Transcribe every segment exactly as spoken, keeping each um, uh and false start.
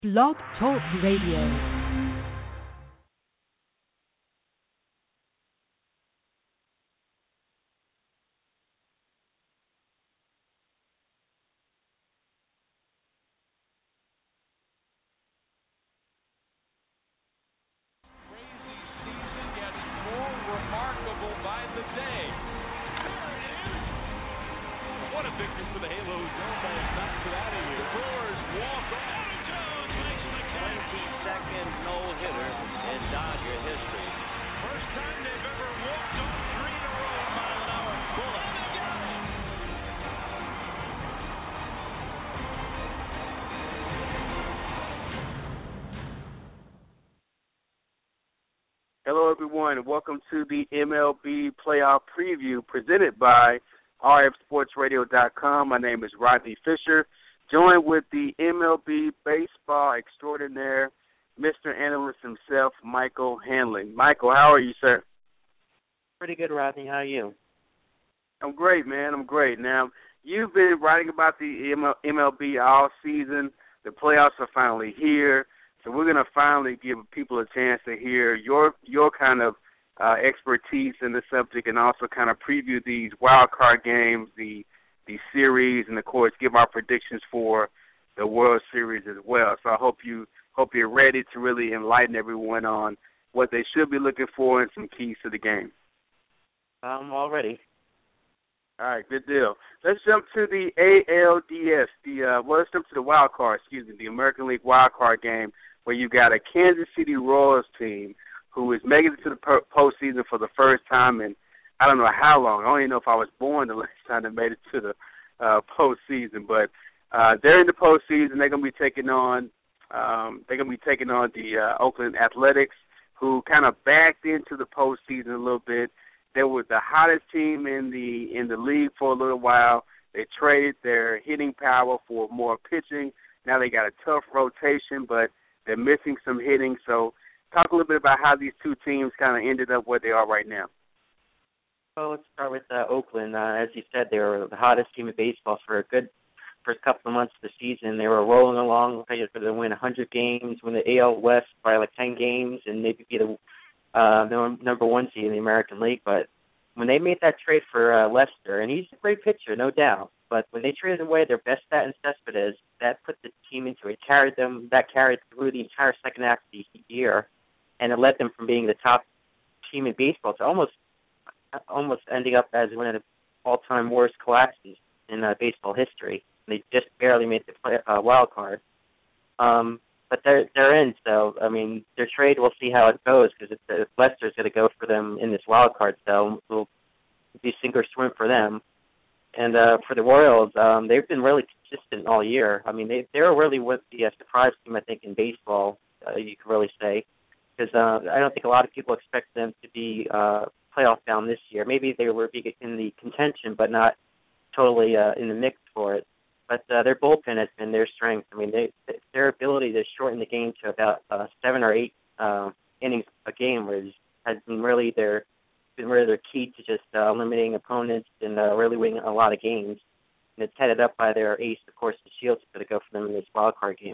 Blog Talk Radio. Hello, everyone, and welcome to the M L B Playoff Preview presented by R F Sports Radio dot com. My name is Rodney Fisher, joined with the M L B baseball extraordinaire, Mister Analyst himself, Michael Hanlon. Michael, how are you, sir? Pretty good, Rodney. How are you? I'm great, man. I'm great. Now, you've been writing about the M L B all season. The playoffs are finally here. So we're going to finally give people a chance to hear your your kind of uh, expertise in the subject, and also kind of preview these wild card games, the the series, and of course give our predictions for the World Series as well. So I hope you hope you're ready to really enlighten everyone on what they should be looking for and some keys to the game. I'm all ready. All right, good deal. Let's jump to the A L D S. The uh, well, let's jump to the wild card. Excuse me, the American League wild card game, where you got a Kansas City Royals team who is making it to the postseason for the first time in I don't know how long. I don't even know if I was born the last time they made it to the uh, postseason. But uh, they're in the postseason. They're going to be taking on um, they're going to be taking on the uh, Oakland Athletics, who kind of backed into the postseason a little bit. They were the hottest team in the in the league for a little while. They traded their hitting power for more pitching. Now they got a tough rotation, but they're missing some hitting. So talk a little bit about how these two teams kind of ended up where they are right now. Well, let's start with uh, Oakland. Uh, as you said, they were the hottest team in baseball for a good first couple of months of the season. They were rolling along. They were going to win one hundred games, win the A L West by like ten games, and maybe be the, uh, the number one seed in the American League. But when they made that trade for uh, Lester, and he's a great pitcher, no doubt, but when they traded away their best bat in Cespedes, that put the team into it, carried them, that carried through the entire second half of the year, and it led them from being the top team in baseball to almost almost ending up as one of the all-time worst collapses in uh, baseball history. They just barely made the play, uh, wild card. Um, but they're, they're in, so, I mean, their trade, we'll see how it goes, because if, if Lester's going to go for them in this wild card, so it'll be sink or swim for them. And uh, for the Royals, um, they've been really consistent all year. I mean, they they're really what the uh, surprise team, I think, in baseball, uh, you could really say, because uh, I don't think a lot of people expect them to be uh, playoff bound this year. Maybe they were in the contention, but not totally uh, in the mix for it. But uh, their bullpen has been their strength. I mean, they, their ability to shorten the game to about uh, seven or eight uh, innings a game was, has been really their been really their key to just uh, eliminating opponents and uh, really winning a lot of games. And it's headed up by their ace, of course, the Shields, going to go for them in this wild card game.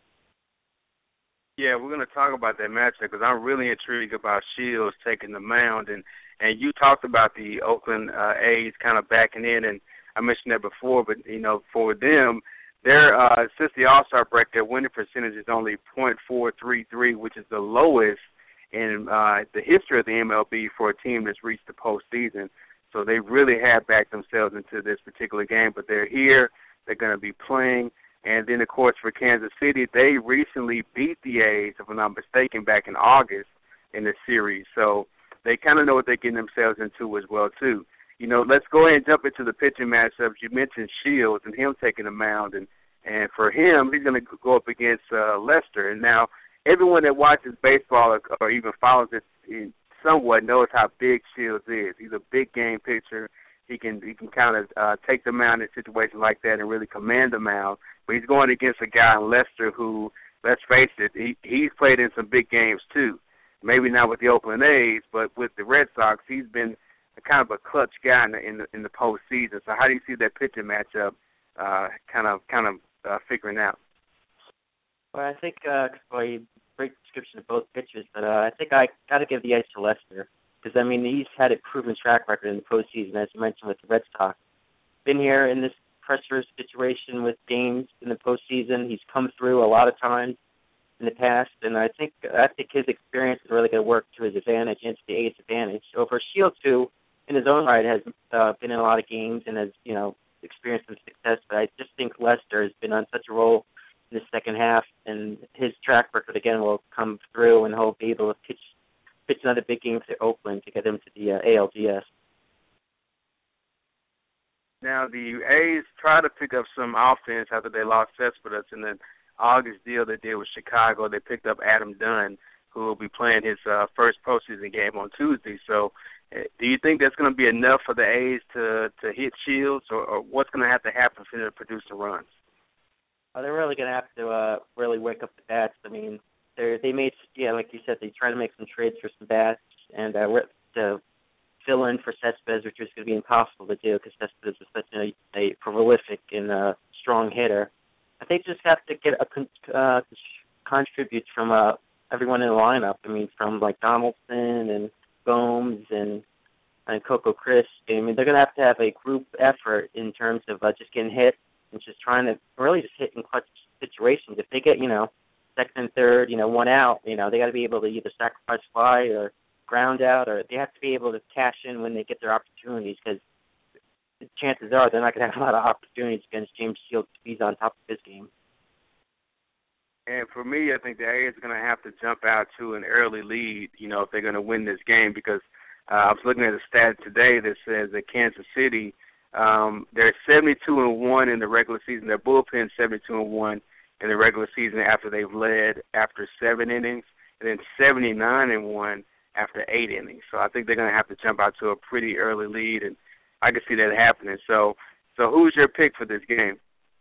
Yeah, we're going to talk about that matchup because I'm really intrigued about Shields taking the mound. And, and you talked about the Oakland uh, A's kind of backing in, and I mentioned that before, but, you know, for them, their uh, since the All-Star break, their winning percentage is only point four three three, which is the lowest in uh, the history of the M L B for a team that's reached the postseason. So they really have backed themselves into this particular game, but they're here. They're going to be playing. And then, of course, for Kansas City, they recently beat the A's, if I'm not mistaken, back in August in the series. So they kind of know what they're getting themselves into as well, too. You know, let's go ahead and jump into the pitching matchups. You mentioned Shields and him taking the mound. And, and for him, he's going to go up against uh, Lester. And now everyone that watches baseball or, or even follows it in somewhat knows how big Shields is. He's a big game pitcher. He can he can kind of uh, take the mound in situations like that and really command the mound. But he's going against a guy in Lester who, let's face it, he, he's played in some big games too. Maybe not with the Oakland A's, but with the Red Sox, he's been a kind of a clutch guy in the in the, in the postseason. So how do you see that pitching matchup uh, kind of kind of uh, figuring out? Well, I think uh, well, you great description of both pitchers, but uh, I think I got to give the edge to Lester because I mean he's had a proven track record in the postseason, as you mentioned with the Red Sox. Been here in this pressure situation with games in the postseason. He's come through a lot of times in the past, and I think I think his experience is really going to work to his advantage and to the A's advantage. Over Shields, who in his own right has uh, been in a lot of games and has you know experienced some success, but I just think Lester has been on such a roll in the second half, and his track record again will come through, and he'll be able to pitch pitch another big game for Oakland to get them to the uh, A L D S. Now the A's try to pick up some offense after they lost Cespedes in the August deal they did with Chicago. They picked up Adam Dunn, who will be playing his uh, first postseason game on Tuesday. So, uh, do you think that's going to be enough for the A's to to hit Shields, or, or what's going to have to happen for them to produce the runs? Uh, they're really going to have to uh, really wake up the bats. I mean, they they made, yeah, like you said, they tried to make some trades for some bats and uh, to fill in for Cespedes, which was going to be impossible to do because Cespedes was such a, a prolific and uh, strong hitter. I think just have to get a con- uh, contribute from uh, everyone in the lineup. I mean, from like Donaldson and Gomes and and Coco Chris. I mean, they're going to have to have a group effort in terms of uh, just getting hit and just trying to really just hit in clutch situations. If they get, you know, second and third, you know, one out, you know, they got to be able to either sacrifice fly or ground out, or they have to be able to cash in when they get their opportunities, because chances are they're not going to have a lot of opportunities against James Shields if he's on top of his game. And for me, I think the A's are going to have to jump out to an early lead, you know, if they're going to win this game, because uh, I was looking at a stat today that says that Kansas City, um, they're seventy-two and one in the regular season. Their bullpen seventy-two and one in the regular season after they've led after seven innings, and then seventy-nine and one after eight innings. So I think they're going to have to jump out to a pretty early lead, and I can see that happening. So, so who's your pick for this game?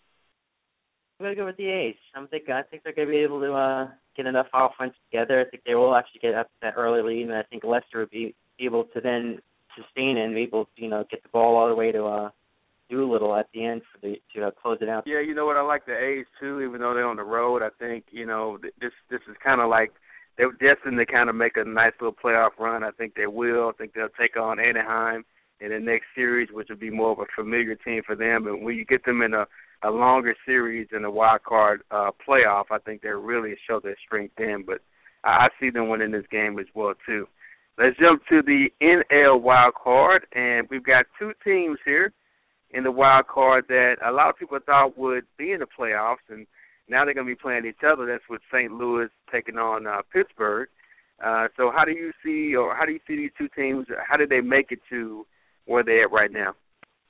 I'm going to go with the A's. I'm think, I think they're going to be able to uh, get enough offense together. I think they will actually get up to that early lead, and I think Lester will be able to then sustain it and be able to, you know, get the ball all the way to uh, Doolittle at the end for the to uh, close it out. Yeah, you know what? I like the A's too, even though they're on the road. I think, you know, this this is kind of like they're destined to kind of make a nice little playoff run. I think they will. I think they'll take on Anaheim in the next series, which will be more of a familiar team for them. But when you get them in a, a longer series in the wild card uh, playoff, I think they really show their strength then. But I, I see them winning this game as well too. Let's jump to the N L wild card, and we've got two teams here in the wild card that a lot of people thought would be in the playoffs, and now they're going to be playing each other. That's with Saint Louis taking on uh, Pittsburgh. Uh, so how do you see, or how do you see these two teams? How did they make it to where they're at right now?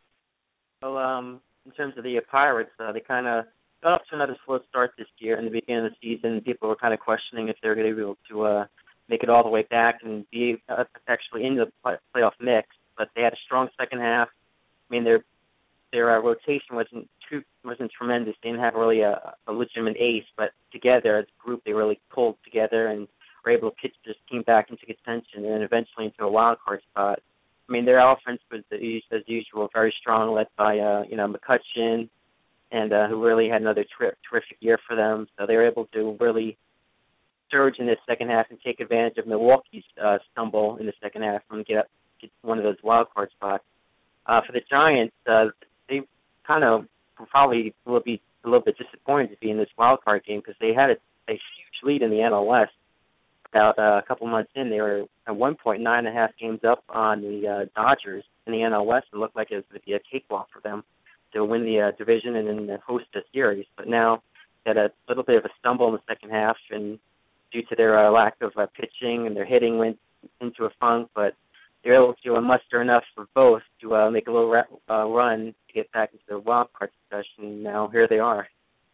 Well, um, in terms of the uh, Pirates, uh, they kind of got off to another slow start this year. In the beginning of the season, people were kind of questioning if they were going to be able to uh, make it all the way back and be uh, actually in the play- playoff mix. But they had a strong second half. I mean, their their uh, rotation wasn't too wasn't tremendous. They didn't have really a, a legitimate ace, but together as a group, they really pulled together and were able to pitch this team back into contention and then eventually into a wild card spot. I mean, their offense was, as usual, very strong, led by, uh, you know, McCutchen, and uh, who really had another ter- terrific year for them. So they were able to really surge in the second half and take advantage of Milwaukee's uh, stumble in the second half and get, up, get one of those wild card spots. Uh, for the Giants, uh, they kind of probably will be a little bit disappointed to be in this wild card game because they had a, a huge lead in the N L West. About uh, a couple months in, they were at one point nine and a half games up on the uh, Dodgers in the N L West. It looked like it was going to be a cakewalk for them to win the uh, division and then host a series. But now they had a little bit of a stumble in the second half, and due to their uh, lack of uh, pitching and their hitting went into a funk. But they were able to uh, muster enough for both to uh, make a little ra- uh, run to get back into the wild card discussion. Now here they are.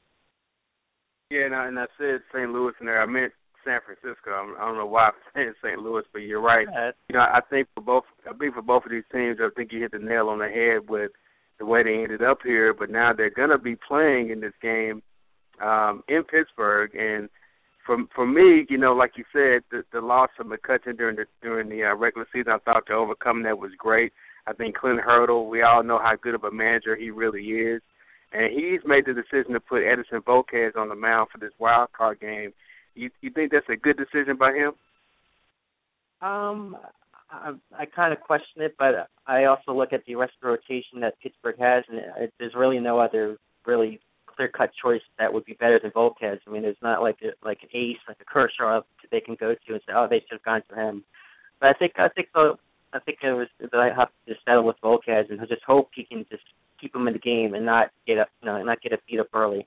Yeah, and I, and I said Saint Louis in there. I meant San Francisco. I don't know why I'm saying Saint Louis, but you're right. Yeah. You know, I think for both, I think for both of these teams, I think you hit the nail on the head with the way they ended up here. But now they're going to be playing in this game um, in Pittsburgh, and for for me, you know, like you said, the, the loss of McCutchen during the during the uh, regular season, I thought to overcome that was great. I think Clint Hurdle, we all know how good of a manager he really is. and he's made the decision to put Edinson Volquez on the mound for this wild card game. You you think that's a good decision by him? Um, I, I kind of question it, but I also look at the rest of the rotation that Pittsburgh has, and it, there's really no other really clear-cut choice that would be better than Volquez. I mean, there's not like a, like an ace, like a Kershaw they can go to and say, oh, they should have gone for him. But I think I think uh, I think it was that I have to settle with Volquez and just hope he can just keep him in the game and not get up, you know, not get a beat up early.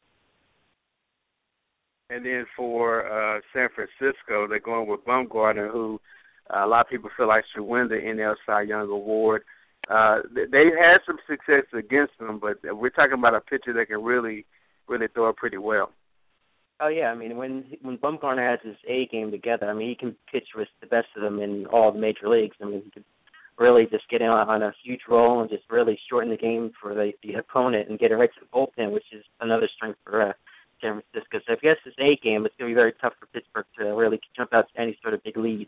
And then for uh, San Francisco, they're going with Bumgarner, who uh, a lot of people feel like should win the N L Cy Young Award. Uh, they've had some success against them, but we're talking about a pitcher that can really, really throw it pretty well. Oh yeah, I mean when when Bumgarner has his A game together, I mean he can pitch with the best of them in all the major leagues. I mean he could really just get in on a huge roll and just really shorten the game for the, the opponent and get it right to the bullpen, which is another strength for uh, San Francisco. So if he has his A game, it's going to be very tough for Pittsburgh to really jump out to any sort of big lead.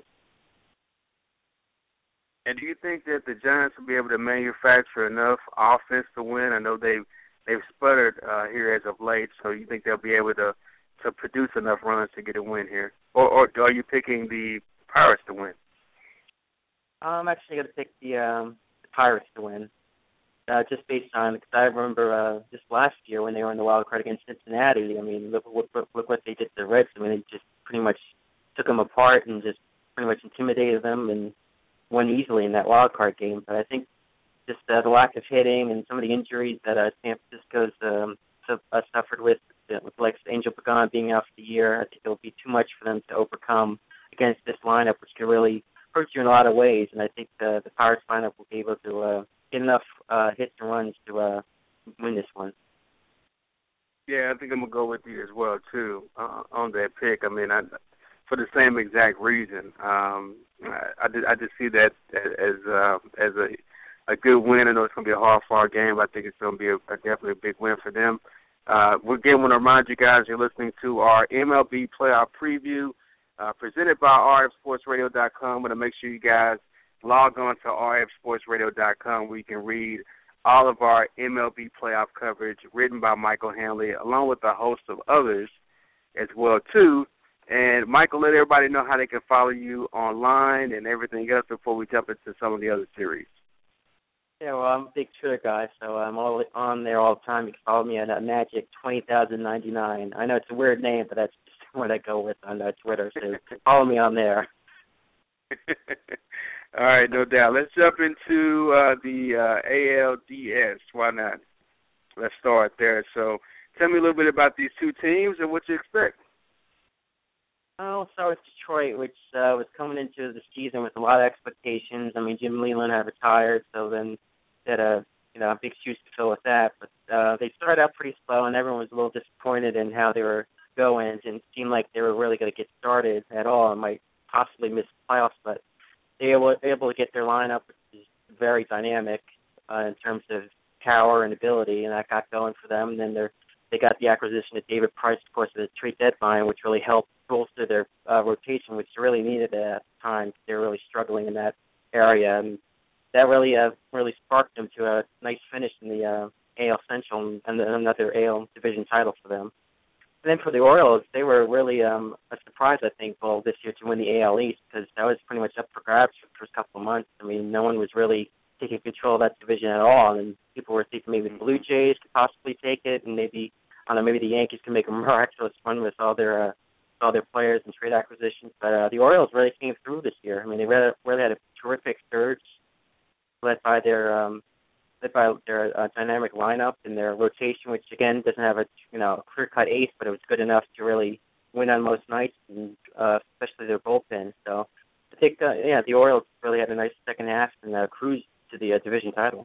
And do you think that the Giants will be able to manufacture enough offense to win? I know they've they've sputtered uh, here as of late, so you think they'll be able to to produce enough runs to get a win here? Or, or are you picking the Pirates to win? I'm actually going to pick the, um, the Pirates to win, uh, just based on, because I remember uh, just last year when they were in the wild card against Cincinnati, I mean, look, look, look, look what they did to the Reds. I mean, they just pretty much took them apart and just pretty much intimidated them and won easily in that wild card game. But I think just uh, the lack of hitting and some of the injuries that uh, San Francisco's um, su- uh, suffered with, with like Angel Pagan being out for the year, I think it'll be too much for them to overcome against this lineup, which can really hurt you in a lot of ways. And I think uh, the Pirates lineup will be able to uh, get enough uh, hits and runs to uh, win this one. Yeah, I think I'm gonna go with you as well too uh, on that pick. I mean, I, for the same exact reason. Um, I, I, did, I just see that as uh, as a a good win. I know it's gonna be a hard fought game, but I think it's gonna be a, a definitely a big win for them. Uh, we again want to remind you guys you're listening to our M L B playoff preview uh, presented by R F Sports Radio dot com. I'm going to make sure you guys log on to R F Sports Radio dot com where you can read all of our M L B playoff coverage written by Michael Hanley, along with a host of others as well, too. And, Michael, let everybody know how they can follow you online and everything else before we jump into some of the other series. Yeah, well, I'm a big Twitter guy, so I'm all on there all the time. You can follow me at uh, Magic twenty thousand ninety-nine. I know it's a weird name, but that's just what I go with on uh, Twitter, so follow me on there. All right, no doubt. Let's jump into uh, the uh, A L D S. Why not? Let's start there. So tell me a little bit about these two teams and what you expect. I'll start with Detroit, which uh, was coming into the season with a lot of expectations. I mean, Jim Leyland had retired, so then they had a you know a big shoes to fill with that. But uh, they started out pretty slow, and everyone was a little disappointed in how they were going. It didn't seem like they were really going to get started at all and might possibly miss the playoffs. But they were able to get their lineup, which is very dynamic uh, in terms of power and ability, and that got going for them. And then they're, they got the acquisition of David Price, of course, at the trade deadline, which really helped bolster their uh, rotation, which they really needed at the time. They were really struggling in that area, and that really uh, really sparked them to a nice finish in the uh, A L Central and another A L division title for them. And then for the Orioles, they were really um, a surprise, I think, well, this year to win the A L East, because that was pretty much up for grabs for the first couple of months. I mean, no one was really taking control of that division at all, and people were thinking maybe the Blue Jays could possibly take it, and maybe, I don't know, maybe the Yankees can make a miraculous run with all their uh, all their players and trade acquisitions. But uh, the Orioles really came through this year. I mean, they really, really had a terrific surge led by their um, led by their uh, dynamic lineup and their rotation, which again doesn't have a you know clear-cut ace, but it was good enough to really win on most nights, and uh, especially their bullpen. So I think uh, yeah, the Orioles really had a nice second half and uh, cruised to the uh, division title.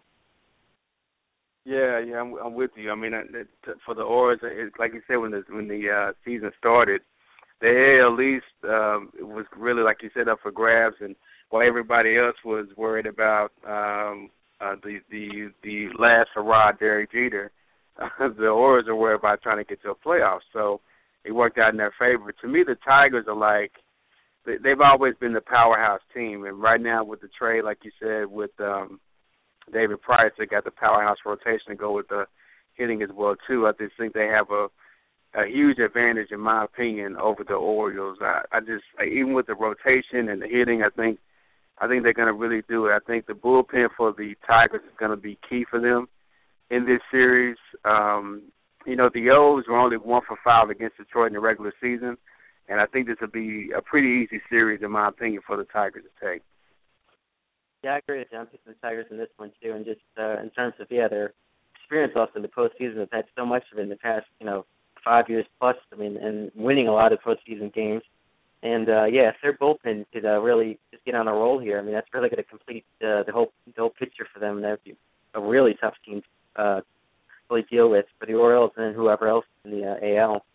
Yeah, yeah, I'm, I'm with you. I mean, it, for the Orioles, it, like you said, when the when the uh, season started, the A L East um, was really, like you said, up for grabs, and while everybody else was worried about um, uh, the the the last hurrah, Derek Jeter, uh, the Orioles are worried about trying to get to a playoff. So it worked out in their favor. To me, the Tigers are like they, they've always been the powerhouse team, and right now with the trade, like you said, with um, David Price, they got the powerhouse rotation to go with the hitting as well too. I just think they have a a huge advantage, in my opinion, over the Orioles. I, I just even with the rotation and the hitting, I think I think they're going to really do it. I think the bullpen for the Tigers is going to be key for them in this series. Um, you know, the O's were only one for five against Detroit in the regular season, and I think this will be a pretty easy series, in my opinion, for the Tigers to take. Yeah, I agree with you. I'm picking the Tigers in this one too, and just uh, in terms of yeah, their experience also in the postseason, they've had so much of it in the past, you know, five years plus. I mean, and winning a lot of postseason games. And uh, yeah, if their bullpen could uh, really just get on a roll here, I mean, that's really going to complete uh, the whole the whole picture for them. That'd be a really tough team to uh, really deal with for the Orioles and whoever else in the uh, A L.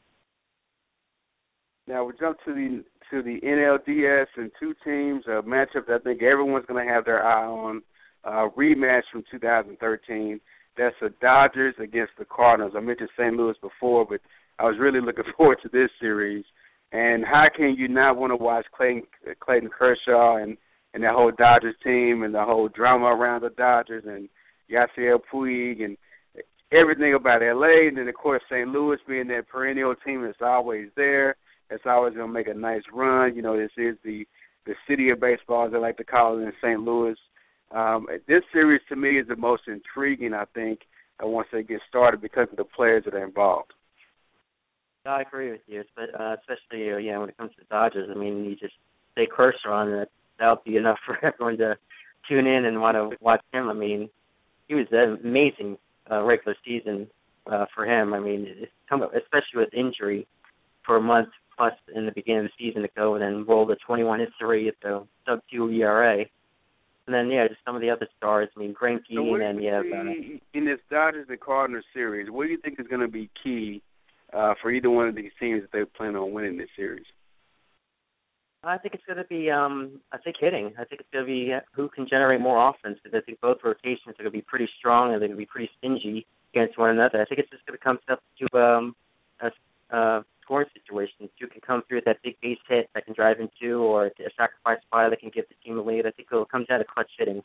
Now we jump to the to the N L D S and two teams, a matchup that I think everyone's going to have their eye on, uh, rematch from two thousand thirteen. That's the Dodgers against the Cardinals. I mentioned Saint Louis before, but I was really looking forward to this series. And how can you not want to watch Clayton, Clayton Kershaw and, and that whole Dodgers team and the whole drama around the Dodgers and Yasiel Puig and everything about L A, and then, of course, Saint Louis being that perennial team that's always there, that's always going to make a nice run. You know, this is the, the city of baseball, as they like to call it, in Saint Louis. Um, this series, to me, is the most intriguing, I think, uh, once they get started because of the players that are involved. I agree with you, but uh, especially uh, yeah, when it comes to the Dodgers. I mean, you just say Kershaw on it, that'll be enough for everyone to tune in and want to watch him. I mean, he was an amazing uh, regular season uh, for him. I mean, it's come up, especially with injury for a month plus in the beginning of the season to go and then roll the twenty-one hit three at the sub two E R A. And then, yeah, just some of the other stars. I mean, Greinke so and then, yeah. Uh, in this Dodgers and Cardinals series, what do you think is going to be key uh, for either one of these teams that they plan on winning this series? I think it's going to be, um, I think, hitting. I think it's going to be who can generate more offense, because I think both rotations are going to be pretty strong and they're going to be pretty stingy against one another. I think it's just going to come up to um, a uh, scoring situation. Who can come through with that big base hit that can drive in two, or a sacrifice fly that can give the team a lead. I think it'll come down to clutch hitting.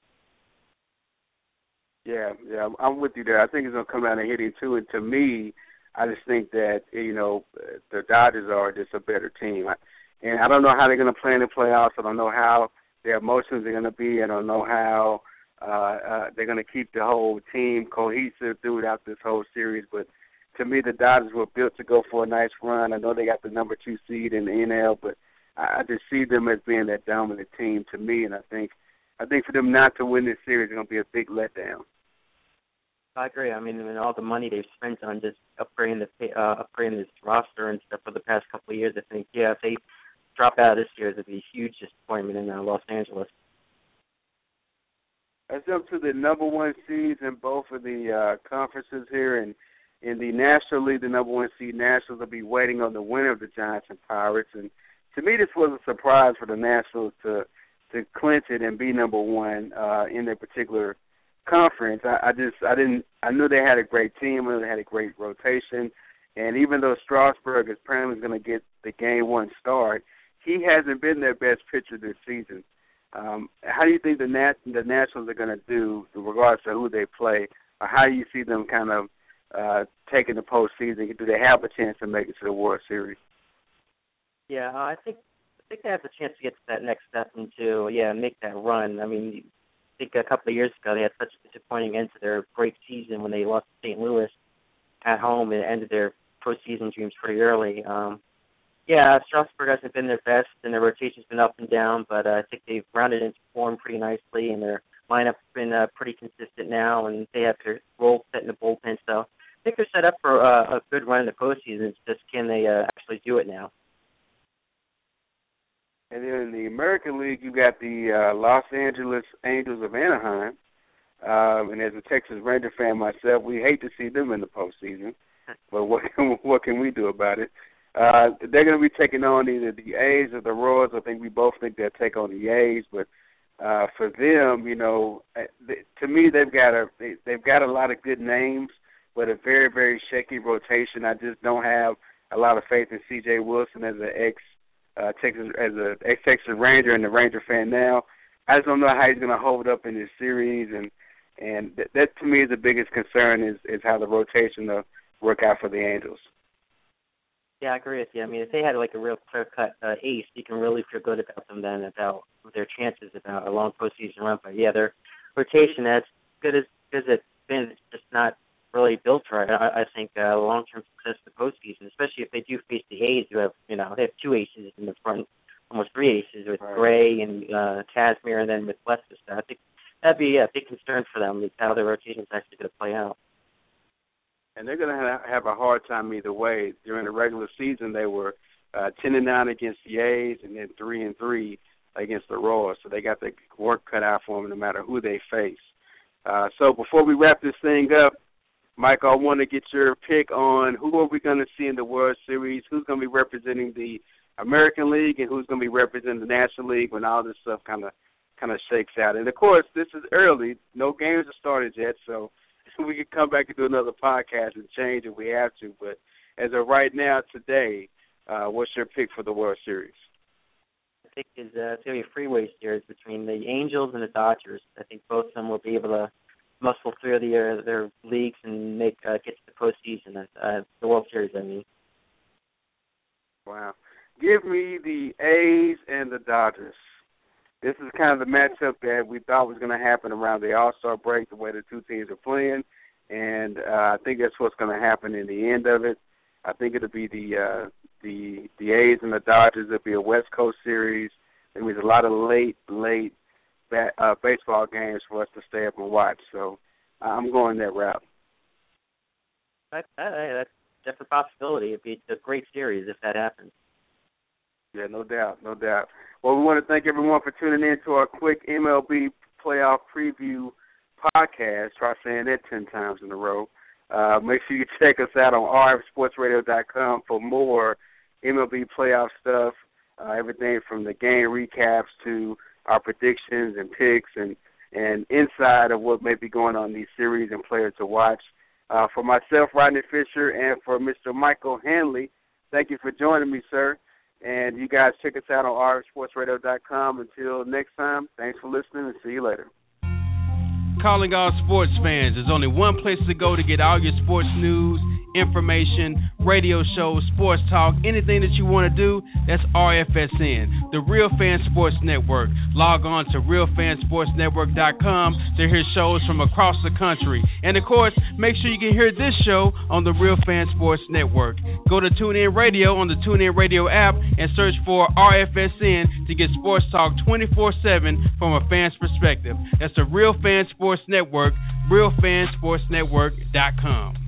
Yeah, yeah, I'm with you there. I think it's going to come down to hitting too, and to me, I just think that, you know, the Dodgers are just a better team. And I don't know how they're going to play in the playoffs. I don't know how their emotions are going to be. I don't know how uh, uh, they're going to keep the whole team cohesive throughout this whole series. But to me, the Dodgers were built to go for a nice run. I know they got the number two seed in the N L, but I just see them as being that dominant team to me. And I think, I think for them not to win this series is going to be a big letdown. I agree. I mean, and all the money they've spent on just upgrading the uh, upgrading this roster and stuff for the past couple of years, I think, yeah, if they drop out this year, it'd be a huge disappointment in uh, Los Angeles. Let's jump to the number one seeds in both of the uh, conferences here. And in the National League, the number one seed Nationals will be waiting on the winner of the Giants and Pirates. And to me, this was a surprise for the Nationals to to clinch it and be number one uh, in their particular conference. I, I just, I didn't, I knew they had a great team, I knew they had a great rotation, and even though Strasburg is apparently going to get the game one start, he hasn't been their best pitcher this season. Um, how do you think the Nat, the Nationals are going to do, in regards to who they play, or how do you see them kind of uh, taking the postseason? Do they have a chance to make it to the World Series? Yeah, I think, I think they have the chance to get to that next step and to, yeah, make that run. I mean, I think a couple of years ago they had such a disappointing end to their great season when they lost to Saint Louis at home and ended their postseason dreams pretty early. Um, yeah, Strasburg hasn't been their best, and their rotation's been up and down, but uh, I think they've rounded into form pretty nicely, and their lineup's been uh, pretty consistent now, and they have their role set in the bullpen. So I think they're set up for uh, a good run in the postseason. It's just can they uh, actually do it now? And then in the American League, you got the uh, Los Angeles Angels of Anaheim. Um, and as a Texas Ranger fan myself, we hate to see them in the postseason. But what can, what can we do about it? Uh, they're going to be taking on either the A's or the Royals. I think we both think they'll take on the A's. But uh, for them, you know, they, to me, they've got a they, they've got a lot of good names, but a very, very shaky rotation. I just don't have a lot of faith in C J Wilson as an ex. Uh, Texas as a ex-Texas Ranger and a Ranger fan now. I just don't know how he's going to hold up in this series. And And th- that, to me, is the biggest concern is, is how the rotation will work out for the Angels. Yeah, I agree with you. I mean, if they had like a real clear-cut uh, ace, you can really feel good about them then, about their chances about a long postseason run. But yeah, their rotation, as good as, as it's been, it's just not really built right. I, I think uh, long-term success in the postseason, especially if they do face the A's, who have, you know, they have two aces in the front, almost three aces with right. Gray and uh, Kazmir, and then with Weston. I think that'd be a big concern for them, is how their rotation is actually going to play out. And they're going to have a hard time either way. During the regular season, they were uh, ten and nine against the A's, and then three and three against the Royals. So they got the work cut out for them, no matter who they face. Uh, so before we wrap this thing up, Mike, I want to get your pick on who are we going to see in the World Series, who's going to be representing the American League, and who's going to be representing the National League when all this stuff kind of kind of shakes out. And of course, this is early; no games have started yet, so we can come back and do another podcast and change if we have to. But as of right now, today, uh, what's your pick for the World Series? I think is uh, it's going to be a freeway series between the Angels and the Dodgers. I think both of them will be able to muscle through the, uh, their leagues and make uh, get to the postseason, uh, the World Series, I mean. Wow. Give me the A's and the Dodgers. This is kind of the matchup that we thought was going to happen around the All-Star break, the way the two teams are playing, and uh, I think that's what's going to happen in the end of it. I think it'll be the uh, the the A's and the Dodgers. It'll be a West Coast series. There was a lot of late, late bat, uh, baseball games for us to stay up and watch, so I'm going that route. That, that, that's definitely a possibility. It'd be a great series if that happens. Yeah, no doubt, no doubt. Well, we want to thank everyone for tuning in to our quick M L B playoff preview podcast. Try saying that ten times in a row. Uh, make sure you check us out on R F sports radio dot com for more M L B playoff stuff, uh, everything from the game recaps to our predictions and picks and, and inside of what may be going on in these series and players to watch. Uh, for myself, Rodney Fisher, and for Mister Michael Hanley, thank you for joining me, sir. And you guys check us out on R F sports radio dot com. Until next time, thanks for listening and see you later. Calling all sports fans. There's only one place to go to get all your sports news, information, radio shows, sports talk, anything that you want to do, that's R F S N, the Real Fan Sports Network. Log on to real fan sports network dot com to hear shows from across the country. And, of course, make sure you can hear this show on the Real Fan Sports Network. Go to TuneIn Radio on the TuneIn Radio app and search for R F S N to get sports talk twenty-four seven from a fan's perspective. That's the Real Fan Sports Network, real fan sports network dot com.